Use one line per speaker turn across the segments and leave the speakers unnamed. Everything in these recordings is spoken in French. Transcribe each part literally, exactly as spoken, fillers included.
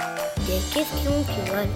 Des questions qui volent.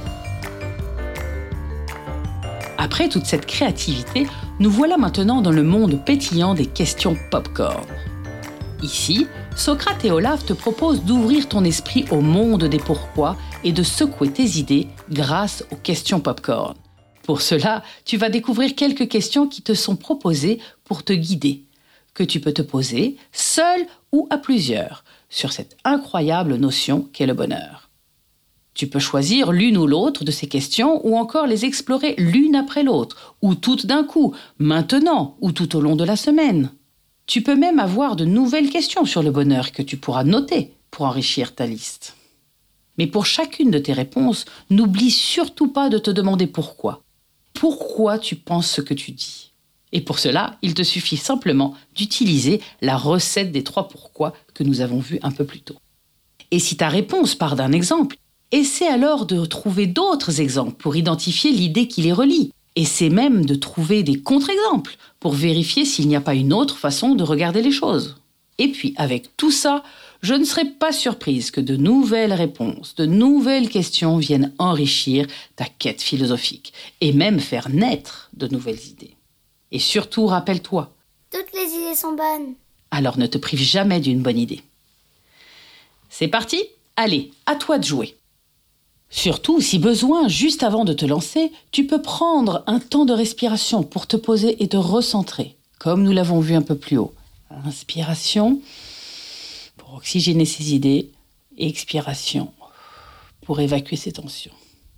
Après toute cette créativité, nous voilà maintenant dans le monde pétillant des questions pop-corn. Ici, Socrate et Olaf te proposent d'ouvrir ton esprit au monde des pourquoi et de secouer tes idées grâce aux questions pop-corn. Pour cela, tu vas découvrir quelques questions qui te sont proposées pour te guider, que tu peux te poser seul ou à plusieurs, sur cette incroyable notion qu'est le bonheur. Tu peux choisir l'une ou l'autre de ces questions ou encore les explorer l'une après l'autre, ou toutes d'un coup, maintenant ou tout au long de la semaine. Tu peux même avoir de nouvelles questions sur le bonheur que tu pourras noter pour enrichir ta liste. Mais pour chacune de tes réponses, n'oublie surtout pas de te demander pourquoi. Pourquoi tu penses ce que tu dis ? Et pour cela, il te suffit simplement d'utiliser la recette des trois pourquoi que nous avons vue un peu plus tôt. Et si ta réponse part d'un exemple, essaie alors de trouver d'autres exemples pour identifier l'idée qui les relie. Essaie même de trouver des contre-exemples pour vérifier s'il n'y a pas une autre façon de regarder les choses. Et puis, avec tout ça, je ne serais pas surprise que de nouvelles réponses, de nouvelles questions viennent enrichir ta quête philosophique et même faire naître de nouvelles idées. Et surtout, rappelle-toi,
toutes les idées sont bonnes.
Alors ne te prive jamais d'une bonne idée. C'est parti ? Allez, à toi de jouer. Surtout, si besoin, juste avant de te lancer, tu peux prendre un temps de respiration pour te poser et te recentrer, comme nous l'avons vu un peu plus haut. Inspiration pour oxygéner ses idées, expiration pour évacuer ses tensions.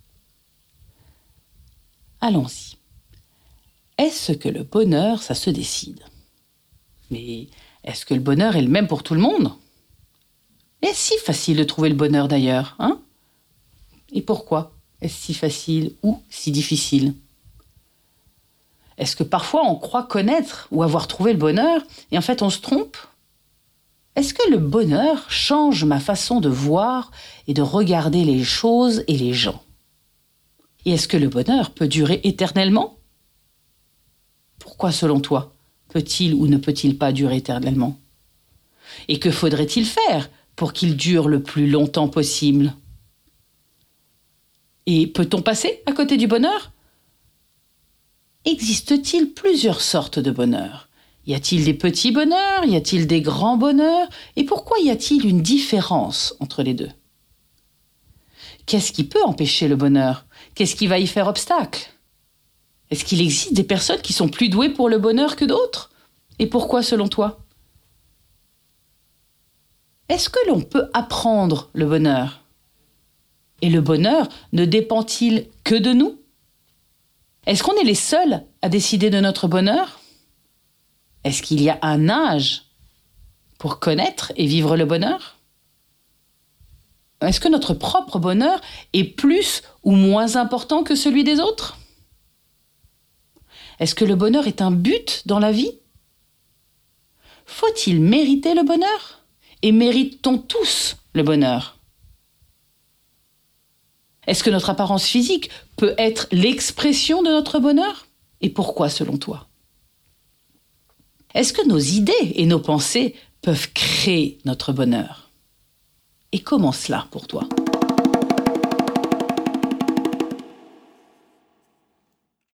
Allons-y. Est-ce que le bonheur, ça se décide ? Mais est-ce que le bonheur est le même pour tout le monde ? Est-ce si facile de trouver le bonheur d'ailleurs, hein ? Et pourquoi est-ce si facile ou si difficile ? Est-ce que parfois on croit connaître ou avoir trouvé le bonheur et en fait on se trompe ? Est-ce que le bonheur change ma façon de voir et de regarder les choses et les gens ? Et est-ce que le bonheur peut durer éternellement ? Pourquoi selon toi peut-il ou ne peut-il pas durer éternellement ? Et que faudrait-il faire pour qu'il dure le plus longtemps possible ? Et peut-on passer à côté du bonheur ? Existe-t-il plusieurs sortes de bonheur ? Y a-t-il des petits bonheurs ? Y a-t-il des grands bonheurs ? Et pourquoi y a-t-il une différence entre les deux ? Qu'est-ce qui peut empêcher le bonheur ? Qu'est-ce qui va y faire obstacle ? Est-ce qu'il existe des personnes qui sont plus douées pour le bonheur que d'autres ? Et pourquoi selon toi ? Est-ce que l'on peut apprendre le bonheur ? Et le bonheur ne dépend-il que de nous ? Est-ce qu'on est les seuls à décider de notre bonheur ? Est-ce qu'il y a un âge pour connaître et vivre le bonheur ? Est-ce que notre propre bonheur est plus ou moins important que celui des autres ? Est-ce que le bonheur est un but dans la vie ? Faut-il mériter le bonheur ? Et mérite-t-on tous le bonheur ? Est-ce que notre apparence physique peut être l'expression de notre bonheur ? Et pourquoi selon toi ? Est-ce que nos idées et nos pensées peuvent créer notre bonheur ? Et comment cela pour toi ?